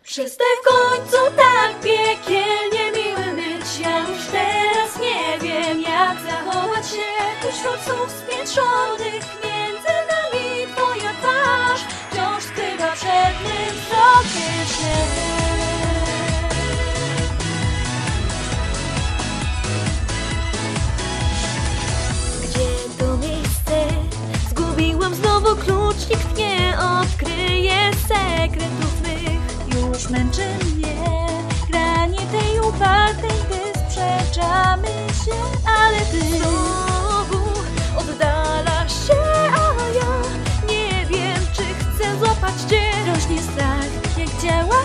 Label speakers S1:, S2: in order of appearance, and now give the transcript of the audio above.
S1: Przestań w końcu tak piekielnie miły być. Ja już teraz nie wiem, jak zachować się pośród słów spiętrzonych. Między nami twoja twarz wciąż skrywa przed mym wzrokiem się. Gdzie to miejsce? Zgubiłam znowu klucz, nikt nie odkryje sekretów mych. Już męczy mnie granie tej upartej gry, sprzeczamy się, ale ty znowu oddalasz się, a ja nie wiem, czy chcę złapać cię. Rośnie strach, jak działa